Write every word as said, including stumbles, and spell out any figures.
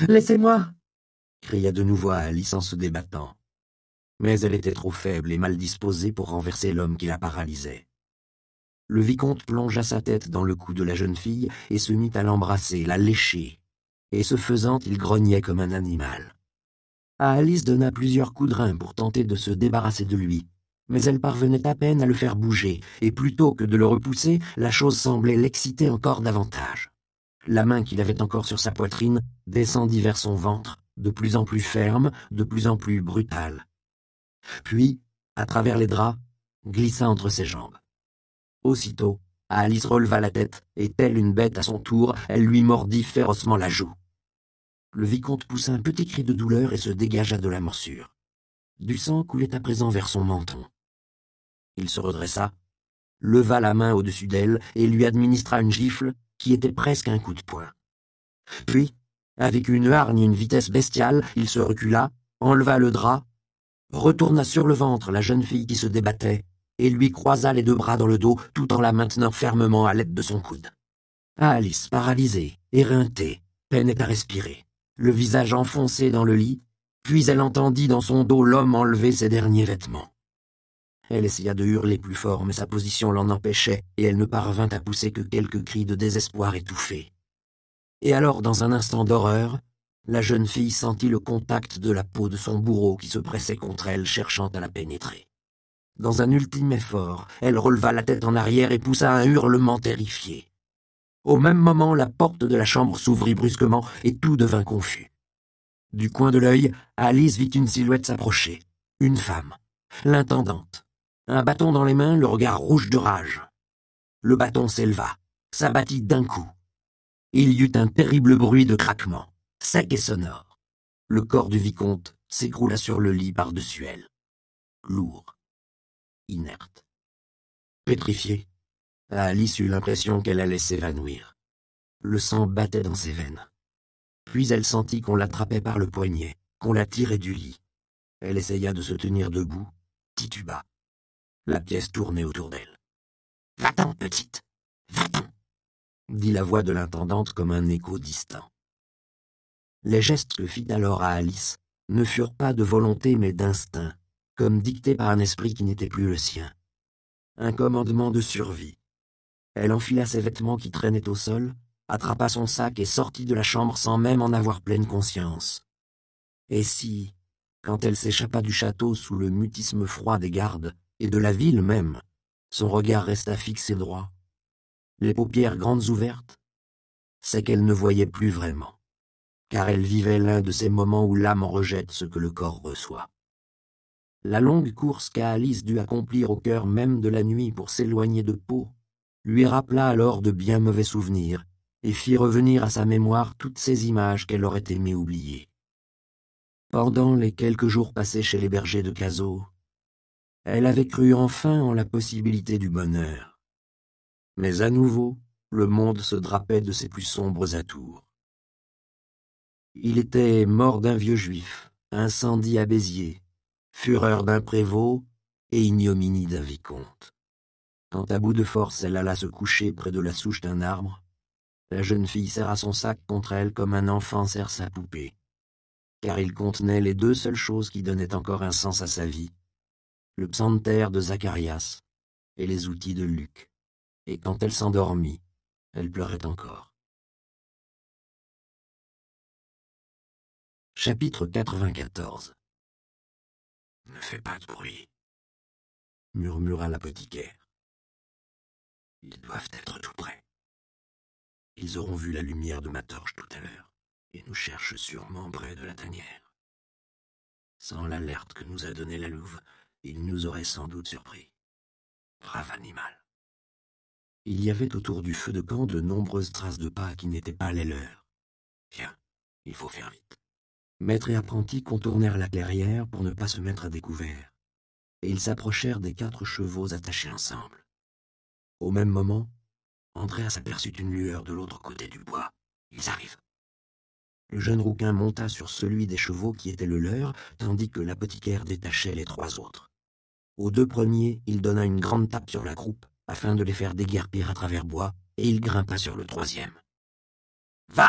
Laissez-moi » cria de nouveau Alice en se débattant. Mais elle était trop faible et mal disposée pour renverser l'homme qui la paralysait. Le vicomte plongea sa tête dans le cou de la jeune fille et se mit à l'embrasser, la lécher, et ce faisant, il grognait comme un animal. Alice donna plusieurs coups de rein pour tenter de se débarrasser de lui, mais elle parvenait à peine à le faire bouger, et plutôt que de le repousser, la chose semblait l'exciter encore davantage. La main qu'il avait encore sur sa poitrine descendit vers son ventre, de plus en plus ferme, de plus en plus brutale. Puis, à travers les draps, glissa entre ses jambes. Aussitôt, Alice releva la tête, et telle une bête à son tour, elle lui mordit férocement la joue. Le vicomte poussa un petit cri de douleur et se dégagea de la morsure. Du sang coulait à présent vers son menton. Il se redressa, leva la main au-dessus d'elle et lui administra une gifle qui était presque un coup de poing. Puis, avec une hargne et une vitesse bestiale, il se recula, enleva le drap, retourna sur le ventre la jeune fille qui se débattait et lui croisa les deux bras dans le dos tout en la maintenant fermement à l'aide de son coude. Alice, paralysée, éreintée, peinait à respirer, le visage enfoncé dans le lit, puis elle entendit dans son dos l'homme enlever ses derniers vêtements. Elle essaya de hurler plus fort, mais sa position l'en empêchait, et elle ne parvint à pousser que quelques cris de désespoir étouffés. Et alors, dans un instant d'horreur, la jeune fille sentit le contact de la peau de son bourreau qui se pressait contre elle, cherchant à la pénétrer. Dans un ultime effort, elle releva la tête en arrière et poussa un hurlement terrifié. Au même moment, la porte de la chambre s'ouvrit brusquement et tout devint confus. Du coin de l'œil, Alice vit une silhouette s'approcher. Une femme, l'intendante. Un bâton dans les mains, le regard rouge de rage. Le bâton s'éleva, s'abattit d'un coup. Il y eut un terrible bruit de craquement, sec et sonore. Le corps du vicomte s'écroula sur le lit par-dessus elle. Lourd, inerte. Pétrifiée, Alice eut l'impression qu'elle allait s'évanouir. Le sang battait dans ses veines. Puis elle sentit qu'on l'attrapait par le poignet, qu'on la tirait du lit. Elle essaya de se tenir debout, tituba. La pièce tournait autour d'elle. « Va-t'en, petite, va-t'en » dit la voix de l'intendante comme un écho distant. Les gestes que fit alors à Alice ne furent pas de volonté mais d'instinct, comme dictés par un esprit qui n'était plus le sien. Un commandement de survie. Elle enfila ses vêtements qui traînaient au sol, attrapa son sac et sortit de la chambre sans même en avoir pleine conscience. Et si, quand elle s'échappa du château sous le mutisme froid des gardes, et de la ville même, son regard resta fixé droit, les paupières grandes ouvertes, c'est qu'elle ne voyait plus vraiment, car elle vivait l'un de ces moments où l'âme rejette ce que le corps reçoit. La longue course qu'Alice dut accomplir au cœur même de la nuit pour s'éloigner de Pau lui rappela alors de bien mauvais souvenirs et fit revenir à sa mémoire toutes ces images qu'elle aurait aimé oublier. Pendant les quelques jours passés chez les bergers de Cazaux, elle avait cru enfin en la possibilité du bonheur. Mais à nouveau, le monde se drapait de ses plus sombres atours. Il était mort d'un vieux juif, incendie à Béziers, fureur d'un prévôt et ignominie d'un vicomte. Quand à bout de force elle alla se coucher près de la souche d'un arbre, la jeune fille serra son sac contre elle comme un enfant serre sa poupée, car il contenait les deux seules choses qui donnaient encore un sens à sa vie, le psaltère de Zacharias et les outils de Luc. Et quand elle s'endormit, elle pleurait encore. Chapitre quatre-vingt-quatorze. « Ne fais pas de bruit, » murmura l'apothicaire. « Ils doivent être tout près. Ils auront vu la lumière de ma torche tout à l'heure, et nous cherchent sûrement près de la tanière. Sans l'alerte que nous a donnée la louve, ils nous auraient sans doute surpris. Brave animal. » Il y avait autour du feu de camp de nombreuses traces de pas qui n'étaient pas les leurs. Tiens, il faut faire vite. Maître et apprenti contournèrent la clairière pour ne pas se mettre à découvert, et ils s'approchèrent des quatre chevaux attachés ensemble. Au même moment, Andréa s'aperçut une lueur de l'autre côté du bois. Ils arrivent. Le jeune rouquin monta sur celui des chevaux qui était le leur, tandis que l'apothicaire détachait les trois autres. Aux deux premiers, il donna une grande tape sur la croupe, afin de les faire déguerpir à travers bois, et il grimpa sur le troisième. « Va !